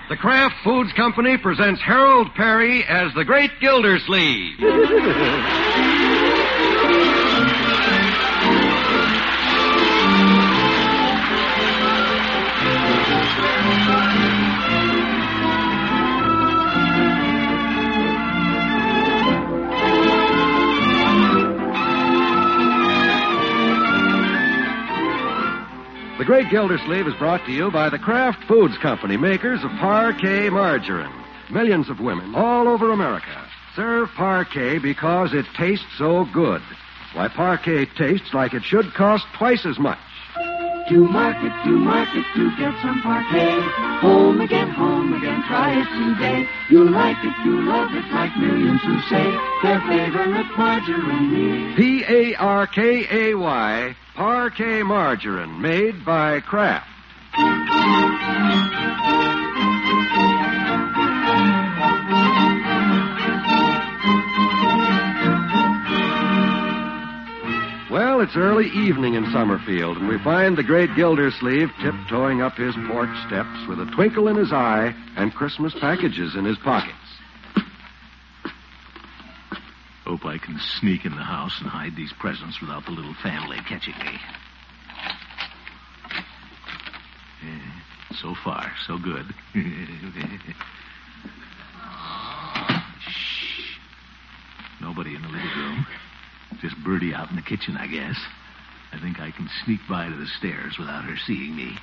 The Kraft Foods Company presents Harold Perry as the Great Gildersleeve. The Great Gildersleeve is brought to you by the Kraft Foods Company, makers of Parquet margarine. Millions of women all over America serve Parquet because it tastes so good. Why, Parquet tastes like it should cost twice as much. To market, to get some Parquet. Home again, try it today. You'll like it, you'll love it, like millions who say their favorite margarine is Parkay, Parquet margarine, made by Kraft. Well, it's early evening in Summerfield, and we find the Great Gildersleeve tiptoeing up his porch steps with a twinkle in his eye and Christmas packages in his pockets. Hope I can sneak in the house and hide these presents without the little family catching me. So far, so good. Shh. Nobody in the living room. Just Bertie out in the kitchen, I guess. I think I can sneak by to the stairs without her seeing me.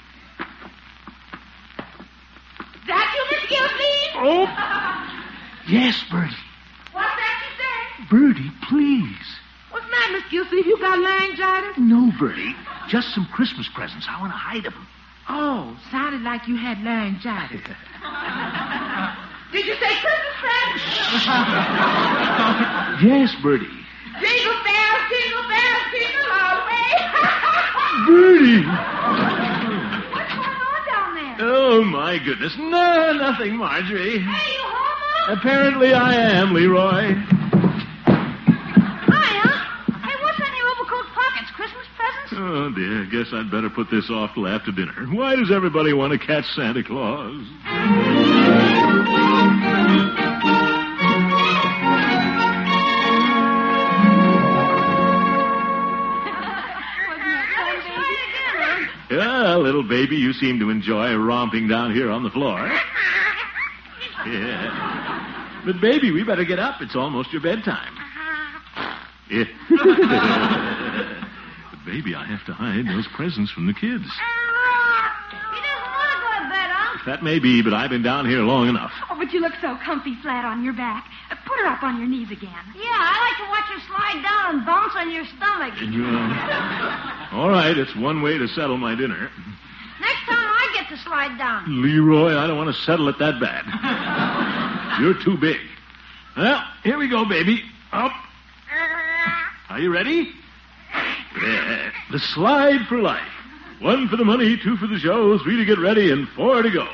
That you, Miss Gilsey? Oh! Yes, Bertie. What's that you say? Bertie, please. What's the matter, Miss Gilsey? You got laryngitis? No, Bertie. Just some Christmas presents. I want to hide them. Oh, sounded like you had laryngitis. Did you say Christmas presents? Yes, Bertie. Jingle bells, jingle all the way. Bertie! What's going on down there? Oh, my goodness. No, nothing, Marjorie. Hey, you home, Unc? Apparently I am, Leroy. Hi, Unc. Hey, what's in your overcoat pockets? Christmas presents? Oh, dear. Guess I'd better put this off till after dinner. Why does everybody want to catch Santa Claus? Yeah, little baby, you seem to enjoy romping down here on the floor. Yeah. But, baby, we better get up. It's almost your bedtime. Yeah. But, baby, I have to hide those presents from the kids. He doesn't want to go to bed, Unc. That may be, but I've been down here long enough. Oh, but you look so comfy flat on your back. Put her up on your knees again. Yeah, I like to watch you slide down and bounce on your stomach. All right, it's one way to settle my dinner. Next time I get to slide down. Leroy, I don't want to settle it that bad. You're too big. Well, here we go, baby. Up. Are you ready? Yeah. The slide for life. 1 for the money, 2 for the show, 3 to get ready, and 4 to go.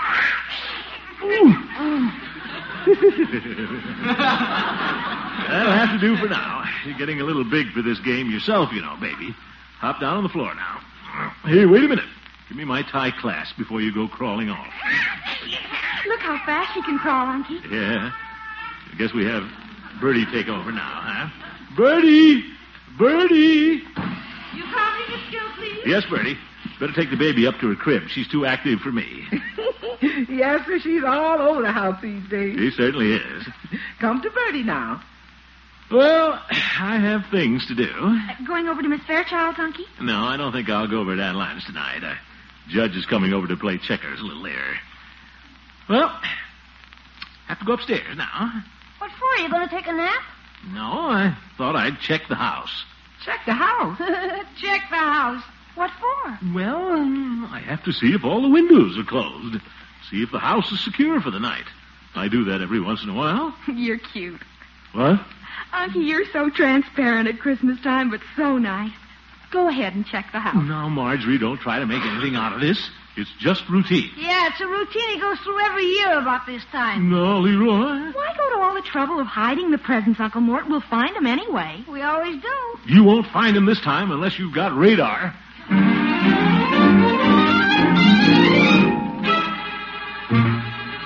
That'll have to do for now. You're getting a little big for this game yourself, you know, baby. Hop down on the floor now. Hey, wait a minute. Give me my tie clasp before you go crawling off. Look how fast she can crawl, Unky. Yeah. I guess we have Bertie take over now, huh? Bertie! Bertie! You call me Miss Gilsey? Yes, Bertie. Better take the baby up to her crib. She's too active for me. Yes, sir, she's all over the house these days. She certainly is. Come to Bertie now. Well, I have things to do. Going over to Miss Fairchild's, Unky? No, I don't think I'll go over to Adeline's tonight. Judge is coming over to play checkers a little later. Well, have to go upstairs now. What for? Are you going to take a nap? No, I thought I'd check the house. Check the house. Check the house. What for? Well, I have to see if all the windows are closed. See if the house is secure for the night. I do that every once in a while. You're cute. What? Unky, you're so transparent at Christmas time, but so nice. Go ahead and check the house. Now, Marjorie, don't try to make anything out of this. It's just routine. Yeah, it's a routine he goes through every year about this time. No, Leroy. Why go to all the trouble of hiding the presents, Uncle Mort? We'll find them anyway. We always do. You won't find them this time unless you've got radar.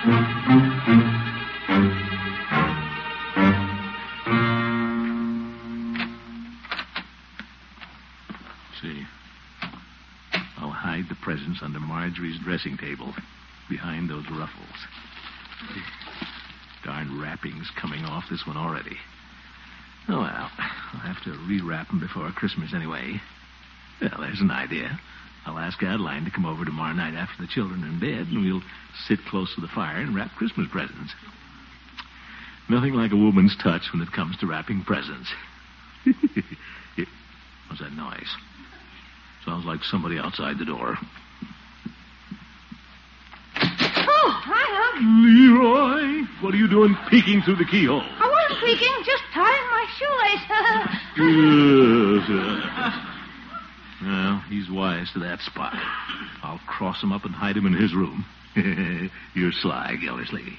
See, I'll hide the presents under Marjorie's dressing table, behind those ruffles. Darn wrappings coming off this one already. Oh, well, I'll have to rewrap them before Christmas anyway. Well, there's an idea. I'll ask Adeline to come over tomorrow night after the children are in bed, and we'll sit close to the fire and wrap Christmas presents. Nothing like a woman's touch when it comes to wrapping presents. What's that noise? Sounds like somebody outside the door. Oh, hi, Unc. Leroy, what are you doing peeking through the keyhole? I wasn't peeking, just tying my shoelace. Well, he's wise to that spot. I'll cross him up and hide him in his room. You're sly, Gildersleeve.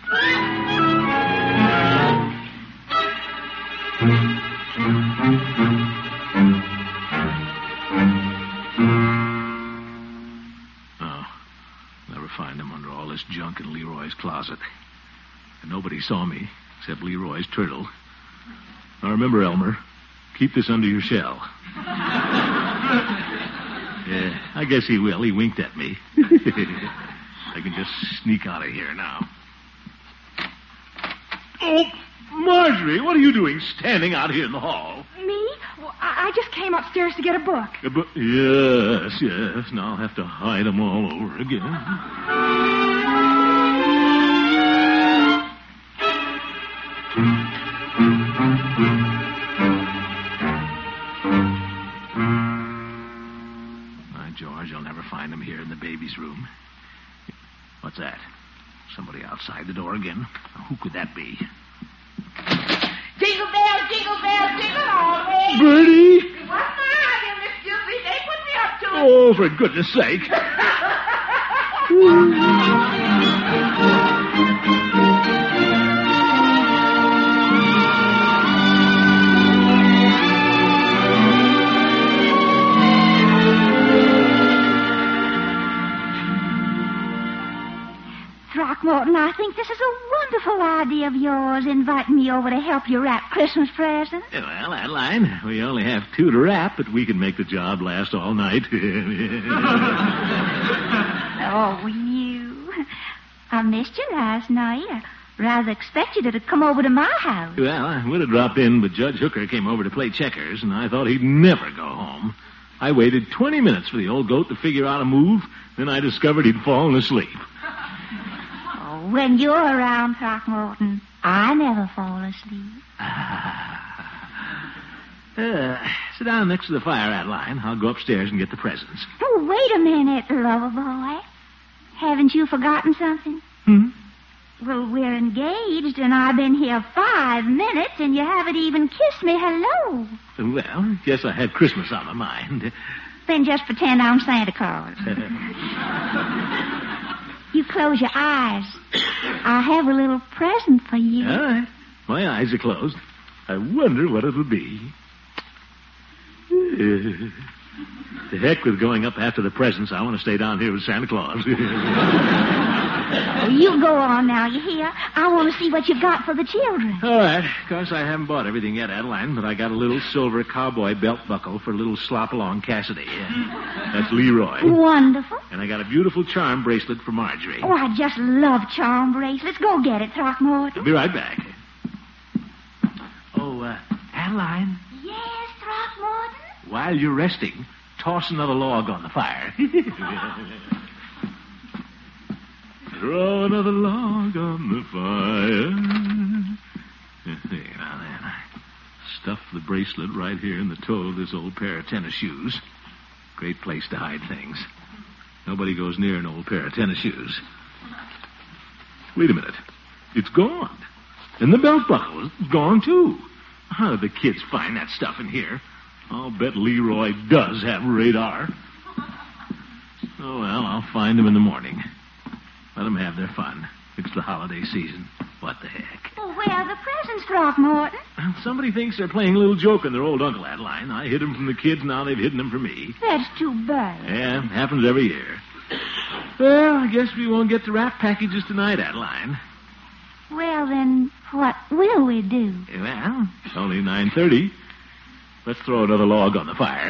Oh, never find him under all this junk in Leroy's closet. And nobody saw me, except Leroy's turtle. Now remember, Elmer, keep this under your shell. Yeah, I guess he will. He winked at me. I can just sneak out of here now. Oh, Marjorie, what are you doing standing out here in the hall? Me? Well, I just came upstairs to get a book. Yes. Now I'll have to hide them all over again. George, I'll never find him here in the baby's room. What's that? Somebody outside the door again? Who could that be? Jingle bells, jingle all the way. Bertie! What's the matter, Miss Jeffrey? They put me up to it. Oh, for goodness sake. Throckmorton, I think this is a wonderful idea of yours, inviting me over to help you wrap Christmas presents. Well, Adeline, we only have 2 to wrap, but we can make the job last all night. Oh, you. I missed you last night. I rather expected you to come over to my house. Well, I would have dropped in, but Judge Hooker came over to play checkers, and I thought he'd never go home. I waited 20 minutes for the old goat to figure out a move, then I discovered he'd fallen asleep. When you're around, Throckmorton, I never fall asleep. Sit down next to the fire, Adeline. I'll go upstairs and get the presents. Oh, wait a minute, lover boy. Haven't you forgotten something? Well, we're engaged, and I've been here 5 minutes, and you haven't even kissed me hello. Well, guess I had Christmas on my mind. Then just pretend I'm Santa Claus. You close your eyes. I have a little present for you. All right. My eyes are closed. I wonder what it'll be. To heck with going up after the presents. I want to stay down here with Santa Claus. Oh, you go on now, you hear? I want to see what you've got for the children. All right. Of course, I haven't bought everything yet, Adeline, but I got a little silver cowboy belt buckle for little slop-along Cassidy. That's Leroy. Wonderful. And I got a beautiful charm bracelet for Marjorie. Oh, I just love charm bracelets. Go get it, Throckmorton. I'll be right back. Oh, Adeline, Yes, Throckmorton? while you're resting, toss another log on the fire. Throw another log on the fire. There, now then. Stuff the bracelet right here in the toe of this old pair of tennis shoes. Great place to hide things. Nobody goes near an old pair of tennis shoes. Wait a minute. It's gone. And the belt buckle is gone, too. How did the kids find that stuff in here? I'll bet Leroy does have radar. Oh, well, I'll find them in the morning. Let them have their fun. It's the holiday season. What the heck? Well, where are the presents, Throckmorton? Well, somebody thinks they're playing a little joke on their old Uncle Adeline. I hid them from the kids, now they've hidden them from me. That's too bad. Yeah, happens every year. Well, I guess we won't get to wrap packages tonight, Adeline. Well, then, what will we do? Well, it's only 9:30. Let's throw another log on the fire.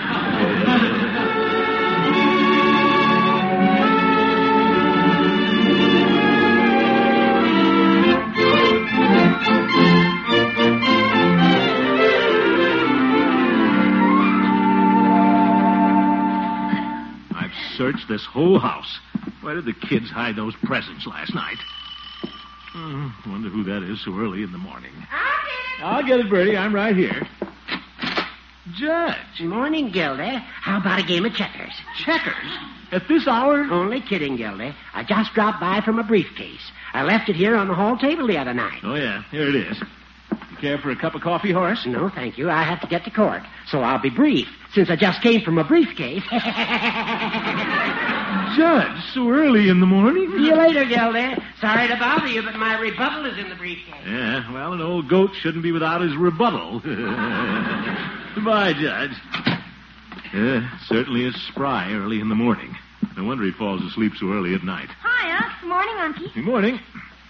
I've searched this whole house. Where did the kids hide those presents last night? Wonder who that is so early in the morning. I'll get it, Bertie. I'm right here. Judge. Morning, Gildy. How about a game of checkers? Checkers? At this hour? Only kidding, Gildy. I just dropped by from a briefcase. I left it here on the hall table the other night. Oh, yeah. Here it is. You care for a cup of coffee, Horace? No, thank you. I have to get to court, so I'll be brief, since I just came from a briefcase. Judge, so early in the morning? See you later, Gildy. Sorry to bother you, but my rebuttal is in the briefcase. Yeah, well, an old goat shouldn't be without his rebuttal. Goodbye, Judge. Certainly is spry early in the morning. No wonder he falls asleep so early at night. Hiya. Good morning, Unky. Good morning.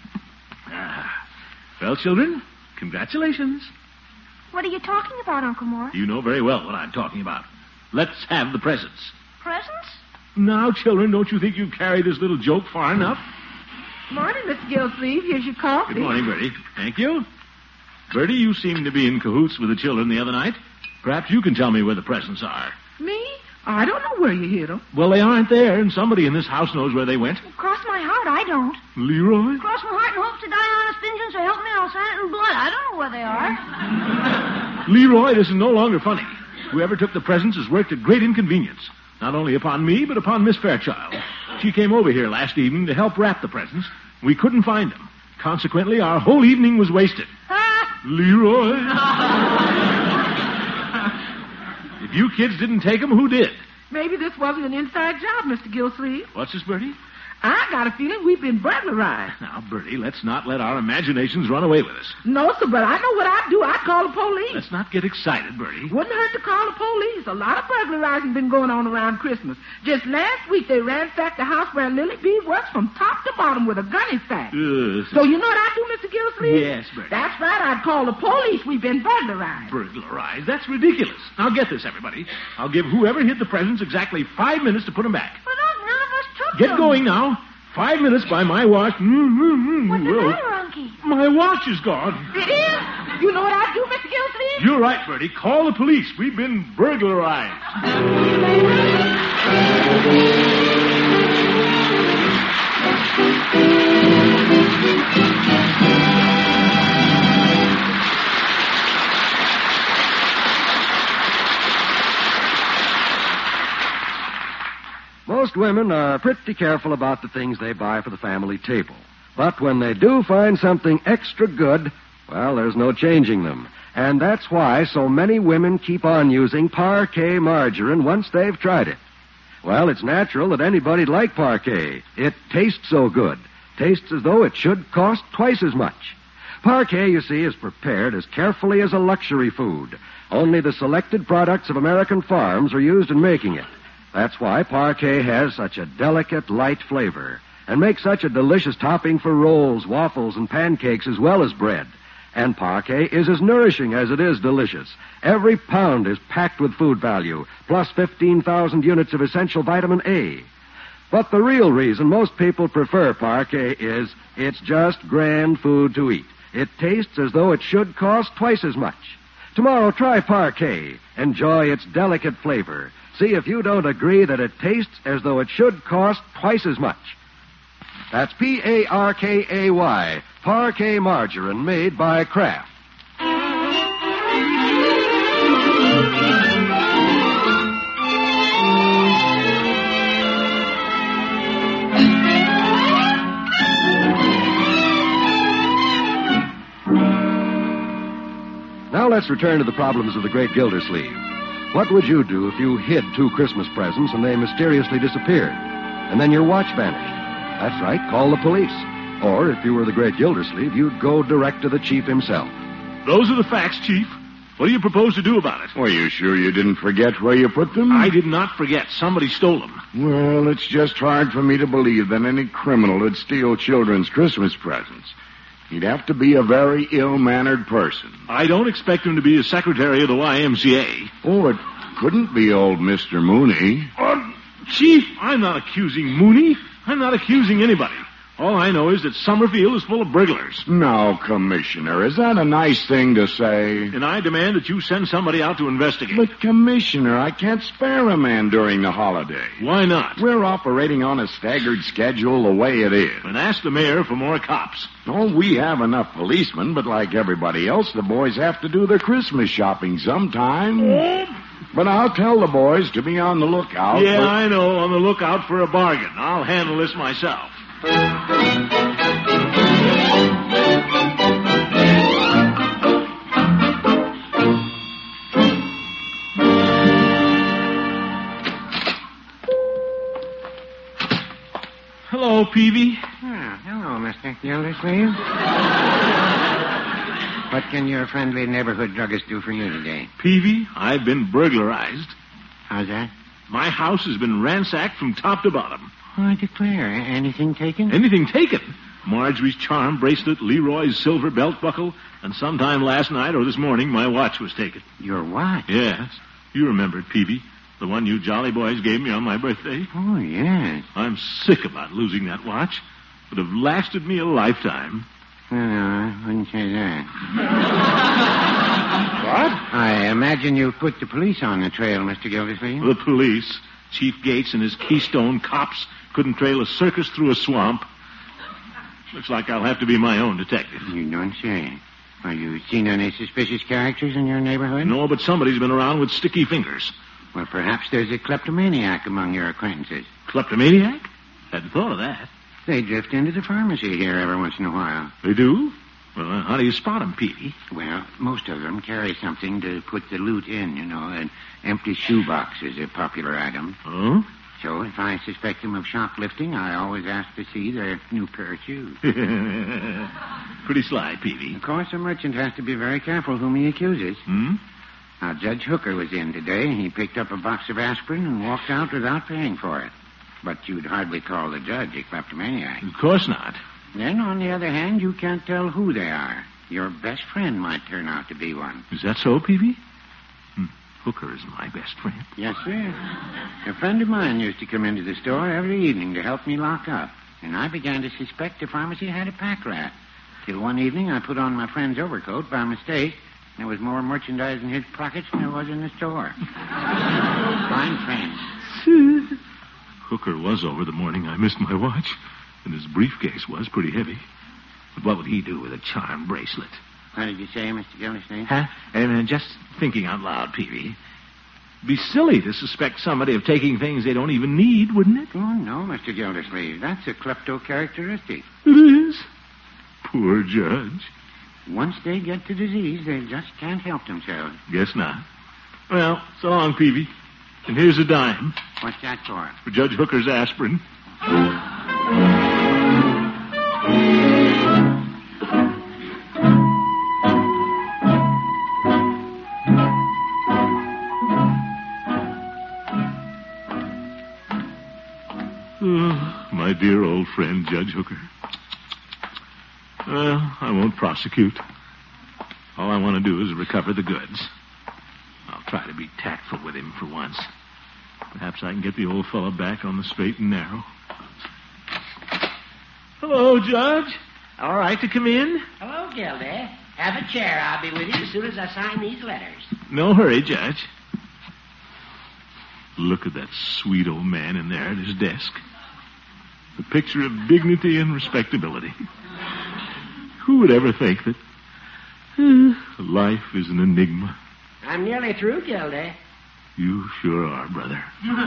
Well, children, congratulations. What are you talking about, Uncle Mort? You know very well what I'm talking about. Let's have the presents. Presents? Now, children, don't you think you carry this little joke far enough? Morning, Mr. Gilsleeve. Here's your coffee. Good morning, Bertie. Thank you. Bertie, you seemed to be in cahoots with the children the other night. Perhaps you can tell me where the presents are. Me? I don't know where you hid them. Well, they aren't there, and somebody in this house knows where they went. Cross my heart, I don't. Leroy? Cross my heart and hope to die honest vengeance, so help me, I'll sign it in blood. I don't know where they are. Leroy, this is no longer funny. Whoever took the presents has worked at great inconvenience. Not only upon me, but upon Miss Fairchild. She came over here last evening to help wrap the presents. We couldn't find them. Consequently, our whole evening was wasted. Leroy. If you kids didn't take them, who did? Maybe this wasn't an inside job, Mr. Gilsleeve. What's this, Bertie? I got a feeling we've been burglarized. Now, Bertie, let's not let our imaginations run away with us. No, sir, but I know what I'd do. I'd call the police. Let's not get excited, Bertie. Wouldn't hurt to call the police. A lot of burglarizing been going on around Christmas. Just last week, they ransacked the house where Lily B works from top to bottom with a gun in fact. So you know what I'd do, Mr. Gilsleeve? Yes, Bertie. That's right. I'd call the police. We've been burglarized. Burglarized? That's ridiculous. Now, get this, everybody. I'll give whoever hid the presents exactly 5 minutes to put them back. But none of us took Get them. going now. 5 minutes by my watch. What's the matter, Unky? My watch is gone. It is? You know what I'd do, Mr. Gilsleeve? You're right, Bertie. Call the police. We've been burglarized. Most women are pretty careful about the things they buy for the family table. But when they do find something extra good, well, there's no changing them. And that's why so many women keep on using Parquet margarine once they've tried it. Well, it's natural that anybody'd like Parquet. It tastes so good. Tastes as though it should cost twice as much. Parquet, you see, is prepared as carefully as a luxury food. Only the selected products of American farms are used in making it. That's why Parquet has such a delicate, light flavor and makes such a delicious topping for rolls, waffles, and pancakes as well as bread. And Parquet is as nourishing as it is delicious. Every pound is packed with food value, plus 15,000 units of essential vitamin A. But the real reason most people prefer Parquet is it's just grand food to eat. It tastes as though it should cost twice as much. Tomorrow, try Parquet. Enjoy its delicate flavor. See if you don't agree that it tastes as though it should cost twice as much. That's Parkay, Parquet margarine made by Kraft. Now let's return to the problems of the great Gildersleeve. What would you do if you hid 2 Christmas presents and they mysteriously disappeared? And then your watch vanished? That's right, call the police. Or, if you were the great Gildersleeve, you'd go direct to the chief himself. Those are the facts, Chief. What do you propose to do about it? Well, you sure you didn't forget where you put them? I did not forget. Somebody stole them. Well, it's just hard for me to believe that any criminal would steal children's Christmas presents. He'd have to be a very ill-mannered person. I don't expect him to be a secretary of the YMCA. Oh, it couldn't be old Mr. Mooney. Chief, I'm not accusing Mooney. I'm not accusing anybody. All I know is that Summerfield is full of burglars. Now, Commissioner, is that a nice thing to say? And I demand that you send somebody out to investigate. But, Commissioner, I can't spare a man during the holiday. Why not? We're operating on a staggered schedule the way it is. And ask the mayor for more cops. Oh, we have enough policemen, but like everybody else, the boys have to do their Christmas shopping sometime. But I'll tell the boys to be on the lookout. Yeah, I know. On the lookout for a bargain. I'll handle this myself. Hello, Peavy. Hello, Mr. Gildersleeve. What can your friendly neighborhood druggist do for you today? Peavy, I've been burglarized. How's that? My house has been ransacked from top to bottom. I declare. Anything taken? Anything taken? Marjorie's charm bracelet, Leroy's silver belt buckle, and sometime last night or this morning, my watch was taken. Your watch? Yes. You remember it, Peavy. The one you jolly boys gave me on my birthday. Oh, yes. I'm sick about losing that watch. It would have lasted me a lifetime. No, I wouldn't say that. What? I imagine you put the police on the trail, Mr. Gildersleeve. The police. Chief Gates and his Keystone cops couldn't trail a circus through a swamp. Looks like I'll have to be my own detective. You don't say. Have you seen any suspicious characters in your neighborhood? No, but somebody's been around with sticky fingers. Well, perhaps there's a kleptomaniac among your acquaintances. Kleptomaniac? Hadn't thought of that. They drift into the pharmacy here every once in a while. They do? Well, how do you spot them, Peavy? Well, most of them carry something to put the loot in, you know. An empty shoebox is a popular item. Oh? So if I suspect them of shoplifting, I always ask to see their new pair of shoes. Pretty sly, Peavy. Of course, a merchant has to be very careful whom he accuses. Hmm? Now, Judge Hooker was in today. He picked up a box of aspirin and walked out without paying for it. But you'd hardly call the judge a kleptomaniac. Of course not. Then, on the other hand, you can't tell who they are. Your best friend might turn out to be one. Is that so, Peavy? Hooker is my best friend. Yes, sir. A friend of mine used to come into the store every evening to help me lock up. And I began to suspect the pharmacy had a pack rat. Till one evening I put on my friend's overcoat by mistake. There was more merchandise in his pockets than there was in the store. Fine friend. Hooker was over the morning I missed my watch, and his briefcase was pretty heavy. But what would he do with a charm bracelet? What did you say, Mr. Gildersleeve? Huh? Just thinking out loud, Peavy. Be silly to suspect somebody of taking things they don't even need, wouldn't it? Oh, no, Mr. Gildersleeve. That's a klepto characteristic. It is. Poor Judge. Once they get the disease, they just can't help themselves. Guess not. Well, so long, Peavy. And here's a dime. What's that for? For Judge Hooker's aspirin. Oh, my dear old friend, Judge Hooker. Well, I won't prosecute. All I want to do is recover the goods. I'll try to be tactful with him for once. Perhaps I can get the old fellow back on the straight and narrow. Hello, Judge. All right to come in? Hello, Gildy. Have a chair. I'll be with you as soon as I sign these letters. No hurry, Judge. Look at that sweet old man in there at his desk. The picture of dignity and respectability. Who would ever think that life is an enigma? I'm nearly through, Gildy. You sure are, brother.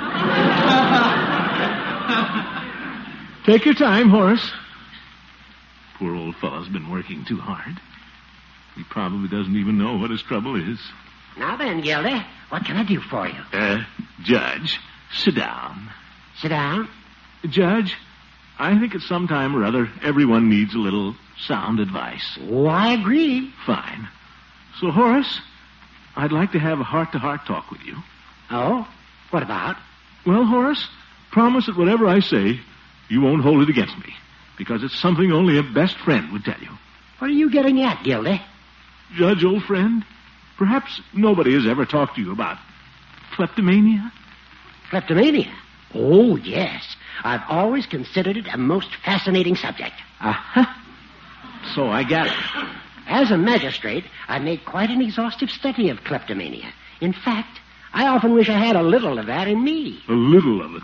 Take your time, Horace. Poor old fellow's been working too hard. He probably doesn't even know what his trouble is. Now then, Gildy, what can I do for you? Judge, sit down. Sit down. Judge, I think at some time or other everyone needs a little sound advice. Oh, I agree. Fine. So, Horace, I'd like to have a heart-to-heart talk with you. Oh? What about? Well, Horace, promise that whatever I say, you won't hold it against me. Because it's something only a best friend would tell you. What are you getting at, Gildy? Judge, old friend, perhaps nobody has ever talked to you about kleptomania? Kleptomania? Oh, yes. I've always considered it a most fascinating subject. Uh-huh. So I gather. As a magistrate, I made quite an exhaustive study of kleptomania. In fact, I often wish I had a little of that in me. A little of it?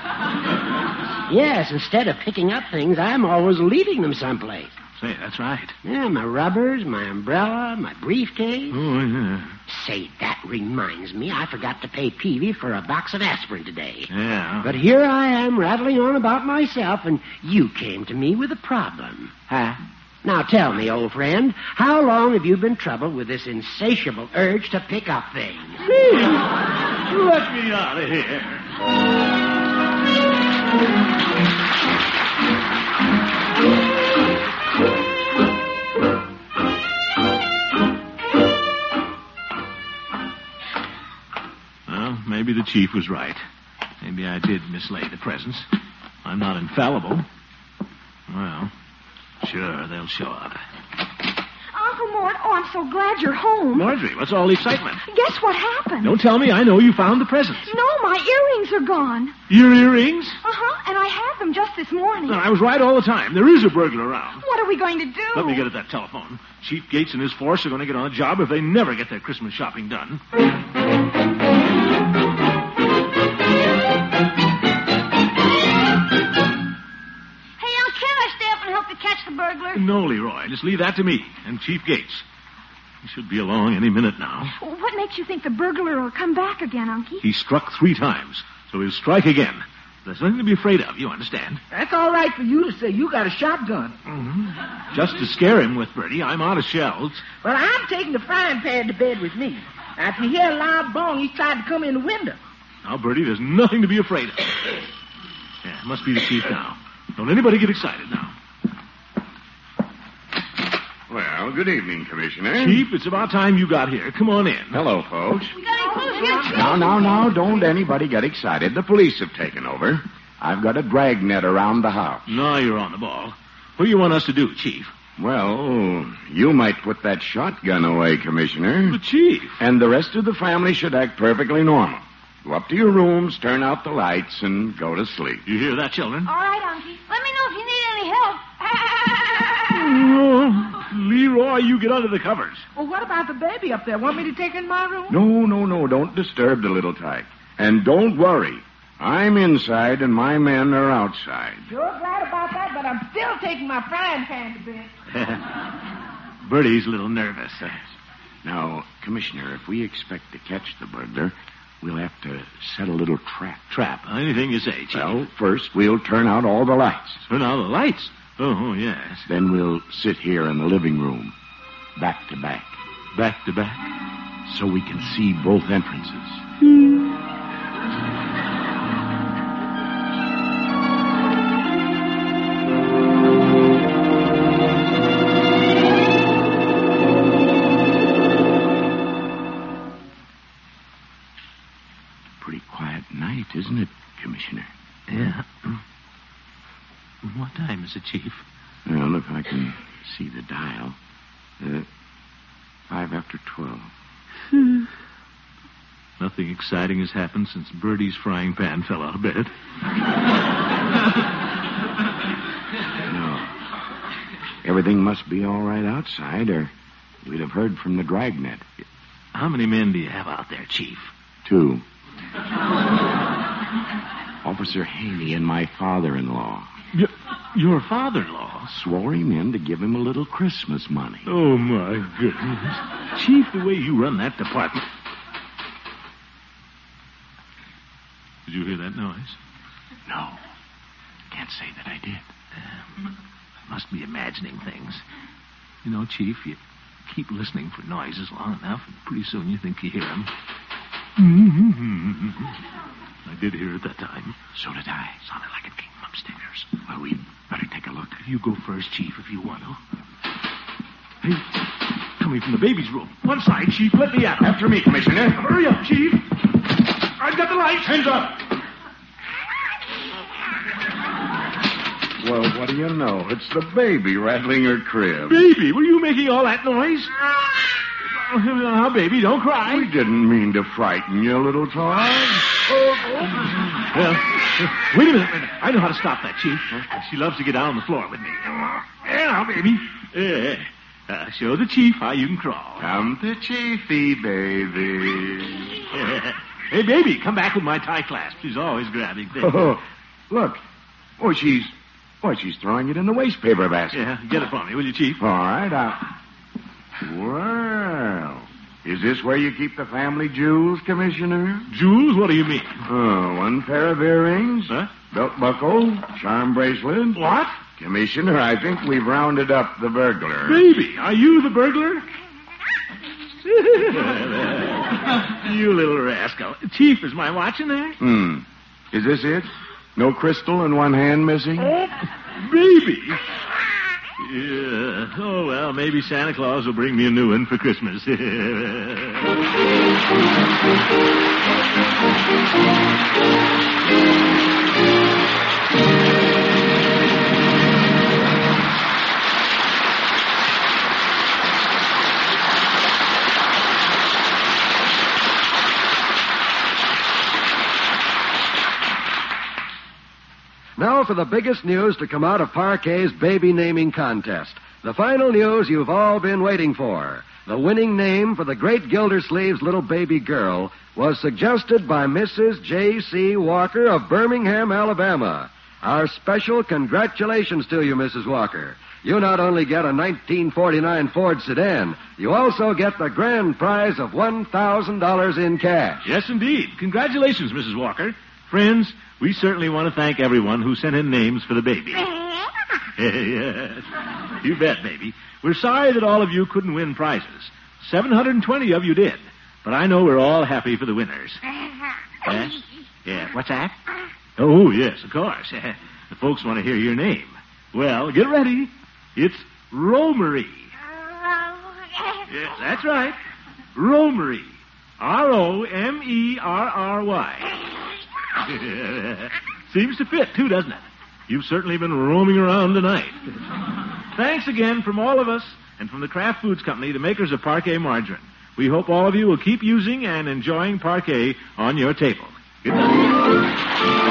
Yes, instead of picking up things, I'm always leaving them someplace. Say, that's right. Yeah, my rubbers, my umbrella, my briefcase. Oh, yeah. Say, that reminds me, I forgot to pay Peavy for a box of aspirin today. Yeah. But here I am rattling on about myself, and you came to me with a problem. Huh? Now tell me, old friend, how long have you been troubled with this insatiable urge to pick up things? Let me out of here. Well, maybe the chief was right. Maybe I did mislay the presents. I'm not infallible. Well, sure, they'll show up. Uncle Mort, oh, I'm so glad you're home. Marjorie, what's all the excitement? Guess what happened? Don't tell me. I know you found the presents. No, my earrings are gone. Your earrings? Uh-huh, and I had them just this morning. No, I was right all the time. There is a burglar around. What are we going to do? Let me get at that telephone. Chief Gates and his force are going to get on a job if they never get their Christmas shopping done. Catch the burglar? No, Leroy. Just leave that to me and Chief Gates. He should be along any minute now. What makes you think the burglar will come back again, Unky? He struck 3 times, so he'll strike again. There's nothing to be afraid of, you understand? That's all right for you to say. You got a shotgun. Mm-hmm. Just to scare him with, Bertie. I'm out of shells. Well, I'm taking the frying pan to bed with me. Now, if you hear a loud bang, he's trying to come in the window. Now, Bertie, there's nothing to be afraid of. Yeah, it must be the chief now. Don't anybody get excited now. Well, good evening, Commissioner. Chief, it's about time you got here. Come on in. Hello, folks. We got any clues here, Chief? Now, don't anybody get excited. The police have taken over. I've got a dragnet around the house. Now you're on the ball. What do you want us to do, Chief? Well, you might put that shotgun away, Commissioner. But, Chief. And the rest of the family should act perfectly normal. Go up to your rooms, turn out the lights, and go to sleep. You hear that, children? All right, Unky. Let me know if you need any help. Oh, Leroy, you get under the covers. Well, what about the baby up there? Want me to take her in my room? No. Don't disturb the little tyke. And don't worry. I'm inside and my men are outside. Sure glad about that, but I'm still taking my frying pan to bed. Bertie's a little nervous. Now, Commissioner, if we expect to catch the burglar, we'll have to set a little trap. Trap? Anything you say, Chief. Well, first we'll turn out all the lights. Turn out the lights? Oh, yes. Then we'll sit here in the living room, back to back. Back to back? So we can see both entrances. Pretty quiet night, isn't it, Commissioner? Yeah. What time is it, Chief? Well, if I can see the dial. 5 after 12. Nothing exciting has happened since Bertie's frying pan fell out of bed. No. Everything must be all right outside, or we'd have heard from the dragnet. How many men do you have out there, Chief? 2. Officer Haney and my father-in-law. Your father-in-law? Swore him in to give him a little Christmas money. Oh, my goodness. Chief, the way you run that department... Did you hear that noise? No. Can't say that I did. Must be imagining things. You know, Chief, you keep listening for noises long enough, and pretty soon you think you hear them. I did hear it that time. So did I. Sounded like it came from upstairs. Well, we'd better take a look. You go first, Chief, if you want to. Hey, come coming from the baby's room. One side, Chief. Let me out. After me, Commissioner. Hurry up, Chief. I've got the lights. Hands up. Well, what do you know? It's the baby rattling her crib. Baby, were you making all that noise? Now, baby, don't cry. We didn't mean to frighten you, little toy. Well, wait a minute. I know how to stop that, Chief. She loves to get down on the floor with me. Now, baby. Show the Chief how you can crawl. Come to Chiefy, baby. Hey, baby, come back with my tie clasp. She's always grabbing things. Oh, look. Oh, she's throwing it in the waste paper basket. Yeah, get it for me, will you, Chief? All right, Well, is this where you keep the family jewels, Commissioner? Jewels? What do you mean? Oh, one pair of earrings, belt buckle, charm bracelet. What? Commissioner, I think we've rounded up the burglar. Baby, are you the burglar? You little rascal. Chief, is my watch in there? Is this it? No crystal and one hand missing? Oh, baby. Yeah. Oh, well, maybe Santa Claus will bring me a new one for Christmas. Now for the biggest news to come out of Parquet's baby naming contest. The final news you've all been waiting for. The winning name for the great Gildersleeve's little baby girl was suggested by Mrs. J.C. Walker of Birmingham, Alabama. Our special congratulations to you, Mrs. Walker. You not only get a 1949 Ford sedan, you also get the grand prize of $1,000 in cash. Yes, indeed. Congratulations, Mrs. Walker. Friends, we certainly want to thank everyone who sent in names for the baby. Yes. You bet, baby. We're sorry that all of you couldn't win prizes. 720 of you did. But I know we're all happy for the winners. Yes? Yeah, what's that? Oh, yes, of course. The folks want to hear your name. Well, get ready. It's Romery. Yes, that's right. Romery. Romerry. Seems to fit, too, doesn't it? You've certainly been roaming around tonight. Thanks again from all of us and from the Kraft Foods Company, the makers of Parquet margarine. We hope all of you will keep using and enjoying Parquet on your table. Good night.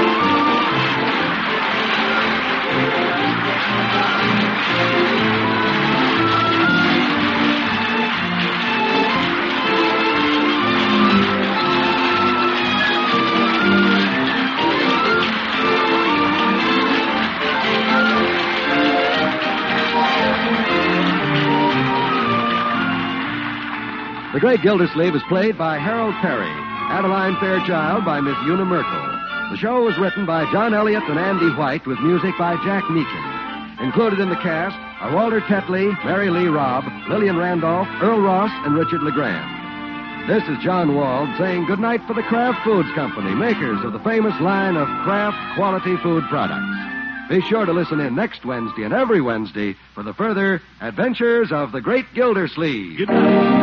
The Great Gildersleeve is played by Harold Perry, Adeline Fairchild by Miss Una Merkel. The show was written by John Elliott and Andy White with music by Jack Meakin. Included in the cast are Walter Tetley, Mary Lee Robb, Lillian Randolph, Earl Ross, and Richard LeGrand. This is John Wald saying goodnight for the Kraft Foods Company, makers of the famous line of Kraft quality food products. Be sure to listen in next Wednesday and every Wednesday for the further adventures of the Great Gildersleeve. Good night.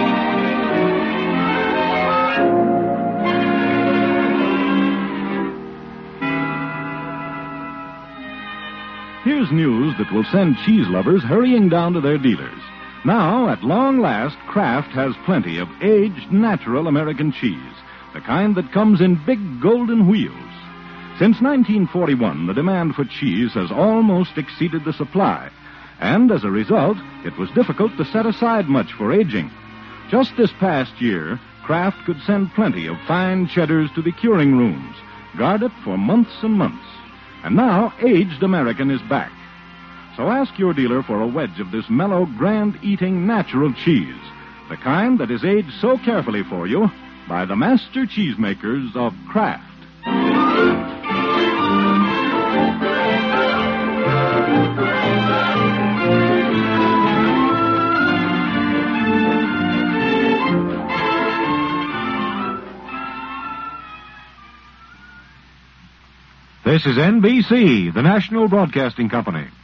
Here's news that will send cheese lovers hurrying down to their dealers. Now, at long last, Kraft has plenty of aged, natural American cheese, the kind that comes in big golden wheels. Since 1941, the demand for cheese has almost exceeded the supply, and as a result, it was difficult to set aside much for aging. Just this past year, Kraft could send plenty of fine cheddars to the curing rooms, guard it for months and months. And now, aged American is back. So ask your dealer for a wedge of this mellow, grand-eating, natural cheese, the kind that is aged so carefully for you by the master cheesemakers of Kraft. This is NBC, the National Broadcasting Company.